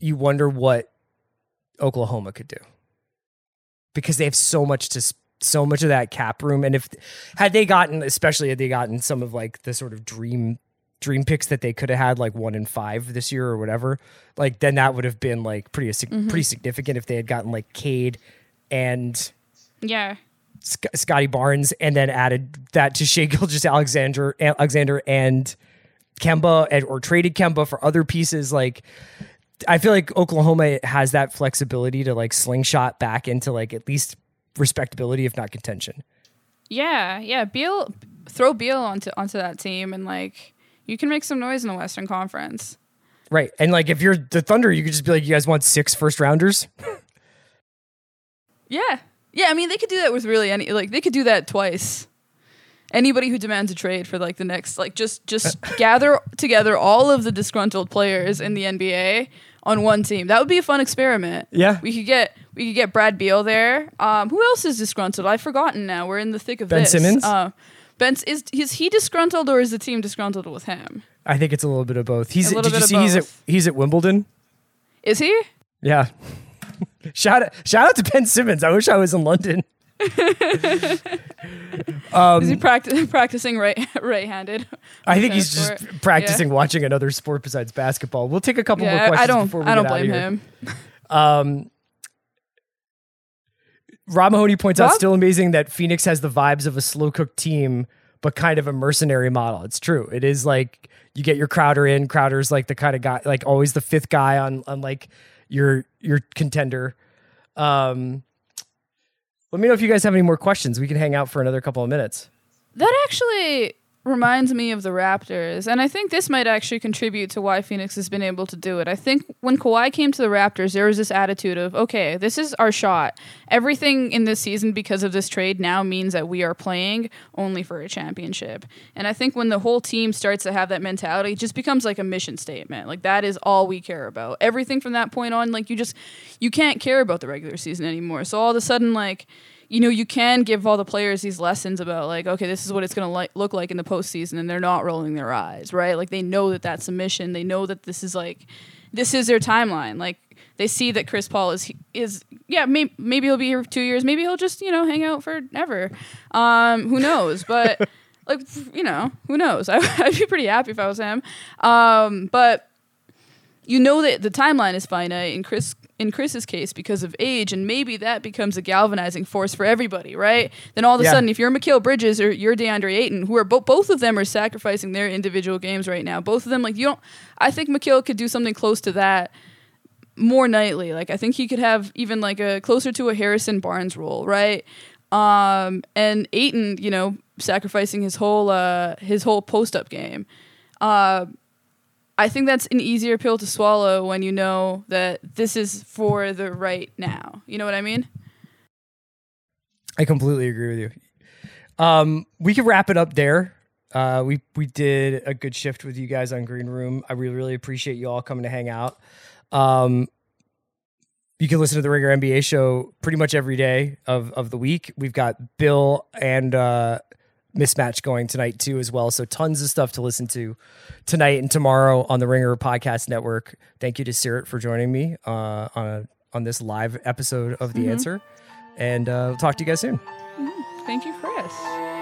you wonder what Oklahoma could do, because they have so much of that cap room. And had they gotten some of like the sort of dream picks that they could have had, like 1 and 5 this year or whatever, like then that would have been like pretty significant if they had gotten like Cade and Scotty Barnes, and then added that to Shai Gilgeous-Alexander and Kemba, or traded Kemba for other pieces. Like, I feel like Oklahoma has that flexibility to like slingshot back into like at least respectability, if not contention. Yeah. Throw Beal onto that team, and like you can make some noise in the Western Conference. Right. And like if you're the Thunder, you could just be like, you guys want 6 first-rounders? Yeah. I mean, they could do that with really any. Like, they could do that twice. Anybody who demands a trade for like the next, like just gather together all of the disgruntled players in the NBA on one team. That would be a fun experiment. Yeah. We could get Brad Beal there. Who else is disgruntled? I've forgotten now. We're in the thick of Ben this. Simmons? Is he disgruntled, or is the team disgruntled with him? I think it's a little bit of both. He's both. at Wimbledon? Is he? Yeah. Shout out to Ben Simmons. I wish I was in London. Is he practicing right-handed? I think he's just practicing watching another sport besides basketball. We'll take a couple more questions before we get out of here. I don't blame him. Rob Mahoney points out, still amazing that Phoenix has the vibes of a slow-cooked team, but kind of a mercenary model. It's true. It is like you get your Crowder in. Crowder's like the kind of guy, like always the 5th guy on like your contender. Let me know if you guys have any more questions. We can hang out for another couple of minutes. That actually reminds me of the Raptors, and I think this might actually contribute to why Phoenix has been able to do it. I think when Kawhi came to the Raptors, there was this attitude of, okay, this is our shot. Everything in this season because of this trade now means that we are playing only for a championship. And I think when the whole team starts to have that mentality, it just becomes like a mission statement. Like, that is all we care about. Everything from that point on, like, you can't care about the regular season anymore. So all of a sudden, like, you know, you can give all the players these lessons about, like, okay, this is what it's going to look like in the postseason, and they're not rolling their eyes, right? Like, they know that that's a mission. They know that this is their timeline. Like, they see that Chris Paul is maybe he'll be here for 2 years. Maybe he'll just, hang out forever. Who knows? But, like, who knows? I'd be pretty happy if I was him. But you know that the timeline is finite in Chris's case because of age, and maybe that becomes a galvanizing force for everybody, right? Then all of a sudden, if you're Mikal Bridges or you're DeAndre Ayton, who are both of them are sacrificing their individual games right now. Both of them, like, I think Mikal could do something close to that more nightly. Like, I think he could have even like a closer to a Harrison Barnes role, right? And Ayton, sacrificing his whole post-up game. I think that's an easier pill to swallow when you know that this is for the right now. You know what I mean? I completely agree with you. We can wrap it up there. We did a good shift with you guys on Green Room. I really, really appreciate you all coming to hang out. You can listen to the Ringer NBA show pretty much every day of the week. We've got Bill and Mismatch going tonight too as well, so tons of stuff to listen to tonight and tomorrow on the Ringer Podcast Network. Thank you to Sirit for joining me on this live episode of The Answer, and we'll talk to you guys soon. Thank you, Chris.